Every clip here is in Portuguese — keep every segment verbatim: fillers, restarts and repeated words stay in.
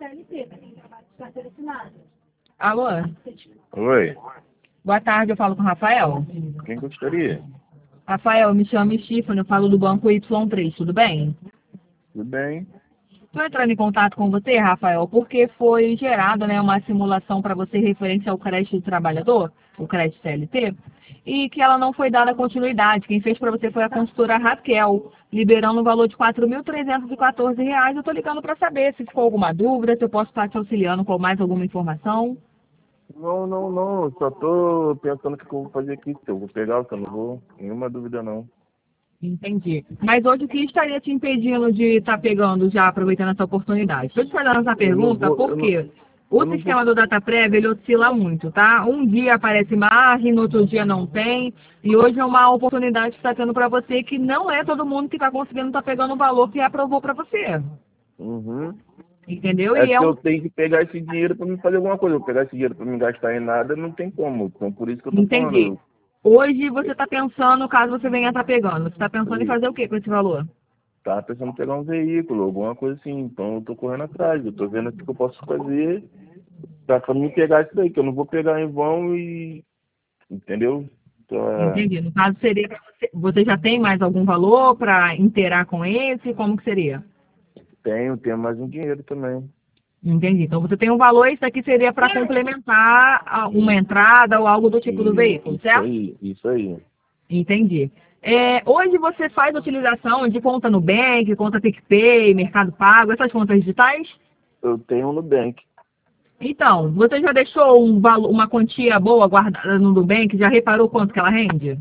C L T, para quem trabalha de carteira assinada. Alô? Oi, Boa tarde, eu falo com o Rafael. quem gostaria? Rafael, me chamo Stephanie, eu falo do banco Y três, tudo bem? Tudo bem? Estou entrando em contato com você, Rafael, porque foi gerada, né, uma simulação para você referente ao crédito do trabalhador, o crédito C L T, e que ela não foi dada continuidade. Quem fez para você foi a consultora Raquel, liberando o valor de quatro mil trezentos e quatorze reais. Eu estou ligando para saber se ficou alguma dúvida, se eu posso estar te auxiliando com mais alguma informação. Não, não, não, eu só tô pensando o que eu vou fazer aqui, se eu vou pegar ou se eu não vou, nenhuma dúvida não. Entendi. Mas hoje o que estaria te impedindo de estar pegando já, aproveitando essa oportunidade? Estou te fazendo essa pergunta vou- eu porque não- o eu não sistema vou- do DataPrev, ele oscila muito, tá? Um dia aparece margem, no outro dia não tem, e hoje é uma oportunidade que está tendo para você que não é todo mundo que está conseguindo estar pegando o valor que aprovou para você. Uhum. Entendeu? É E é que um... eu tenho que pegar esse dinheiro pra me fazer alguma coisa. Eu vou pegar esse dinheiro pra me gastar em nada, não tem como. Então por isso que eu tô Entendi. falando. Hoje você está pensando, caso você venha estar pegando, você está pensando em Eu fazer o que com esse valor? tava pensando em pegar um veículo, alguma coisa assim. Então eu tô correndo atrás. Eu tô vendo o que eu posso fazer pra pra me pegar isso daí, que eu não vou pegar em vão e. Entendeu? Então, é, Entendi. No caso, seria para você. Você já tem mais algum valor para inteirar com esse? Como que seria? tenho, tenho mais um dinheiro também. Entendi. Então você tem um valor, isso aqui seria para complementar a- uma entrada ou algo do tipo do E veículo, isso certo? aí, isso aí. Entendi. É, hoje você faz utilização de conta Nubank, conta PicPay, Mercado Pago, essas contas digitais? Eu tenho um Nubank. Então, você já deixou um valor, uma quantia boa guardada no Nubank? Já reparou quanto que ela rende?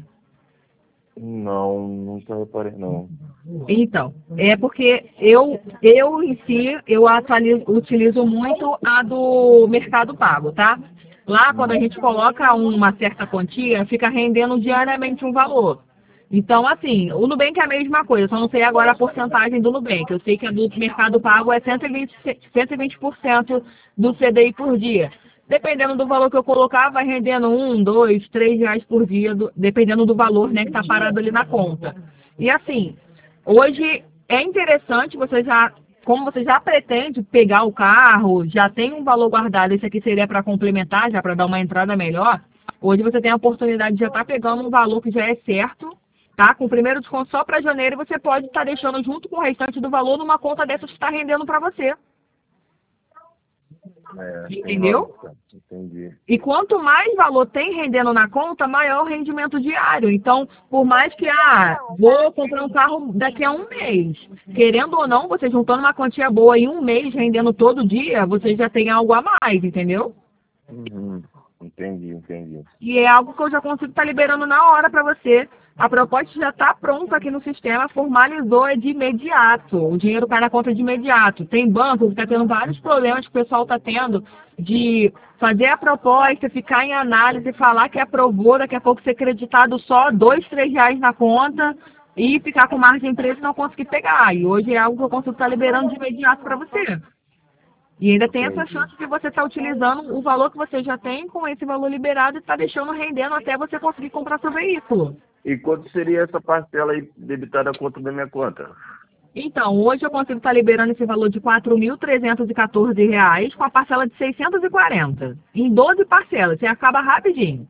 Não, nunca reparei não. Então, é porque eu, eu em si, eu atualizo, utilizo muito a do Mercado Pago, tá? Lá, quando a gente coloca uma certa quantia, fica rendendo diariamente um valor. Então, assim, o Nubank é a mesma coisa, só não sei agora a porcentagem do Nubank. Eu sei que a do Mercado Pago é cento e vinte, cento e vinte por cento do C D I por dia. Dependendo do valor que eu colocar, vai rendendo um, dois, três reais por dia, do- dependendo do valor, né, que está parado ali na conta. E assim, hoje é interessante, você já, como você já pretende pegar o carro, já tem um valor guardado, esse aqui seria para complementar, já para dar uma entrada melhor. Hoje você tem a oportunidade de já estar pegando um valor que já é certo, tá? Com o primeiro desconto só para janeiro, você pode estar deixando junto com o restante do valor numa conta dessas que está rendendo para você. É, tem Entendeu? lógica. Entendi. E quanto mais valor tem rendendo na conta, maior o rendimento diário. Então, por mais que, ah, vou comprar um carro daqui a um mês, querendo ou não, você juntando uma quantia boa em um mês, rendendo todo dia, você já tem algo a mais, entendeu? Uhum. Entendi, entendi. E é algo que eu já consigo estar liberando na hora para você. A proposta já está pronta aqui no sistema, formalizou é de imediato. O dinheiro cai na conta de imediato. Tem banco que está tendo vários problemas que o pessoal está tendo de fazer a proposta, ficar em análise, falar que aprovou, daqui a pouco ser creditado só dois, três reais na conta e ficar com margem presa e não conseguir pegar. E hoje é algo que eu consigo estar liberando de imediato para você. E ainda tem essa Entendi. chance de você estar utilizando o valor que você já tem com esse valor liberado e estar deixando rendendo até você conseguir comprar seu veículo. E quanto seria essa parcela aí debitada a conta da minha conta? Então, hoje eu consigo estar liberando esse valor de quatro mil trezentos e quatorze reais com a parcela de seiscentos e quarenta. Em doze parcelas, você acaba rapidinho.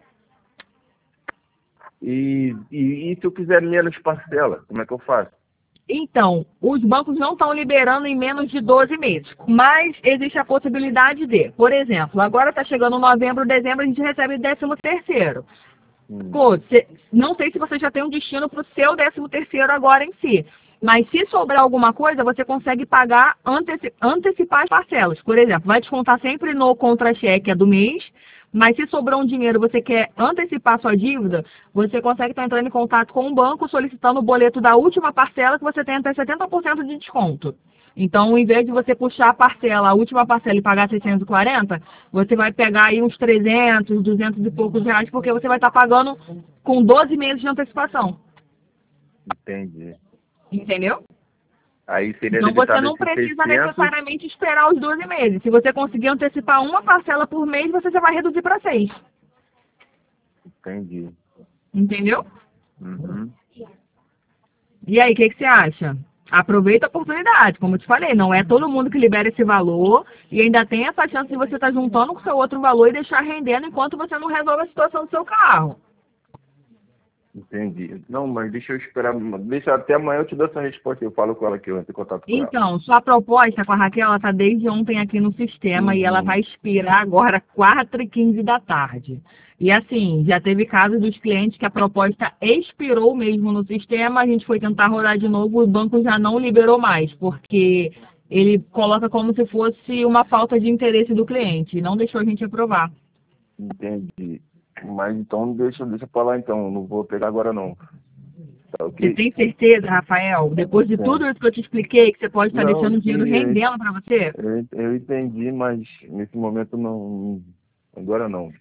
E, e, e se eu quiser menos parcela, como é que eu faço? Então, os bancos não estão liberando em menos de doze meses, mas existe a possibilidade de, por exemplo, agora está chegando novembro, dezembro, a gente recebe décimo terceiro. Hum. Pô, cê, não sei se você já tem um destino para o seu décimo terceiro agora em si, mas se sobrar alguma coisa, você consegue pagar, anteci antecipar as parcelas. Por exemplo, vai descontar sempre no contra-cheque do mês, mas se sobrou um dinheiro e você quer antecipar sua dívida, você consegue estar entrando em contato com o banco solicitando o boleto da última parcela que você tem até setenta por cento de desconto. Então, em vez de você puxar a parcela, a última parcela e pagar seiscentos e quarenta, você vai pegar aí uns trezentos, duzentos e poucos reais, porque você vai estar pagando com doze meses de antecipação. Entendi. Entendeu? Aí seria Então, você debitado não esses precisa seiscentos. necessariamente esperar os doze meses. Se você conseguir antecipar uma parcela por mês, você já vai reduzir para seis. Entendi. Entendeu? Uhum. E aí, o que, que você acha? Aproveita a oportunidade, como eu te falei, não é todo mundo que libera esse valor e ainda tem essa chance de você estar juntando com o seu outro valor e deixar rendendo enquanto você não resolve a situação do seu carro. Entendi. Não, mas deixa eu esperar, deixa até amanhã eu te dou essa resposta, eu falo com ela que eu entro em contato com ela. Então, sua proposta com a Raquel, ela está desde ontem aqui no sistema Uhum. e ela vai expirar agora quatro e quinze da tarde. E assim, já teve casos dos clientes que a proposta expirou mesmo no sistema, a gente foi tentar rodar de novo, o banco já não liberou mais, porque ele coloca como se fosse uma falta de interesse do cliente, e não deixou a gente aprovar. Entendi. Mas então deixa, deixa pra lá então, não vou pegar agora não. Tá ok? Você tem certeza, Rafael, depois de Sim. tudo isso que eu te expliquei, que você pode estar Não, deixando o dinheiro sim, rendendo para você? Eu, eu entendi, mas nesse momento não. Agora não.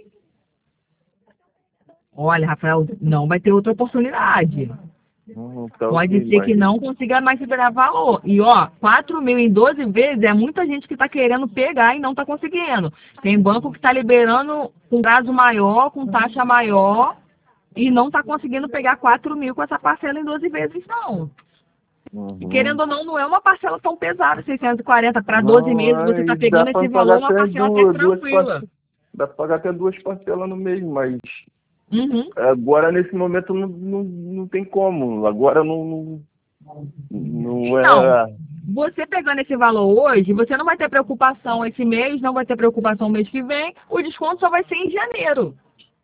Olha, Rafael, não vai ter outra oportunidade. Hum, tá Pode ok, ser mas- que não consiga mais liberar valor. E, ó, quatro mil em doze vezes é muita gente que está querendo pegar e não está conseguindo. Tem banco que está liberando com prazo maior, com taxa maior, e não está conseguindo pegar quatro mil com essa parcela em doze vezes, não. Uhum. E querendo ou não, não é uma parcela tão pesada, seiscentos e quarenta para doze meses, você está Ai, pegando dá pra esse valor, pagar uma até parcela até duas, duas tranquila. parcelas. Dá pra pagar até duas parcelas no mês, mas Uhum. agora nesse momento não, não, não tem como. Agora não. Não Então, é. você pegando esse valor hoje, você não vai ter preocupação esse mês, não vai ter preocupação mês que vem, o desconto só vai ser em janeiro.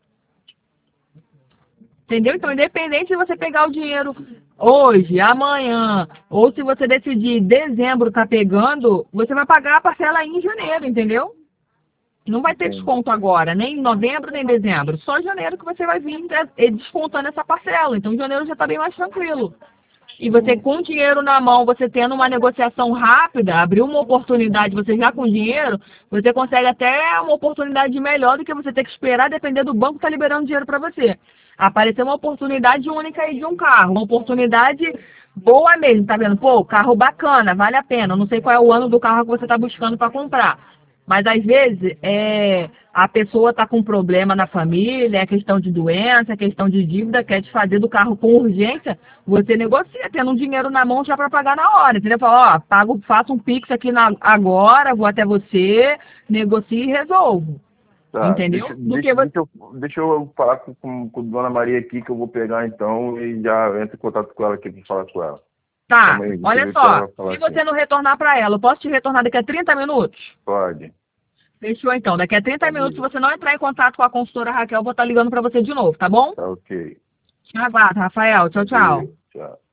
Entendeu? Então, independente de você pegar o dinheiro hoje, amanhã, ou se você decidir dezembro tá pegando, você vai pagar a parcela em janeiro, entendeu? Não vai ter Entendi. desconto agora, nem em novembro, nem em dezembro. Só em janeiro que você vai vir eh, descontando essa parcela. Então, em janeiro já está bem mais tranquilo. E você com dinheiro na mão, você tendo uma negociação rápida, abrir uma oportunidade, você já com dinheiro, você consegue até uma oportunidade melhor do que você ter que esperar, depender do banco que está liberando dinheiro para você. Apareceu uma oportunidade única aí de um carro, uma oportunidade boa mesmo, tá vendo? Pô, carro bacana, vale a pena. Eu não sei qual é o ano do carro que você está buscando para comprar. Mas às vezes é, a pessoa está com problema na família, é questão de doença, é questão de dívida, quer te fazer do carro com urgência, você negocia, tendo um dinheiro na mão já para pagar na hora. Entendeu? Fala, ó, pago, faço um Pix aqui na, agora, vou até você, negocio e resolvo. Tá, Entendeu? Deixa, Do deixa, que você... deixa, eu, deixa eu falar com, com, com a Dona Maria aqui que eu vou pegar então e já entro em contato com ela aqui para falar com ela. Tá, Calma aí, deixa eu olha ver o que ela só, vai falar se aqui. você não retornar para ela, eu posso te retornar daqui a trinta minutos? Pode. Fechou então. Daqui a trinta Tá minutos, se bem. você não entrar em contato com a consultora Raquel, eu vou estar ligando para você de novo, tá bom? Tá ok. Te aguardo, Rafael. Tchau, tchau. Tchau.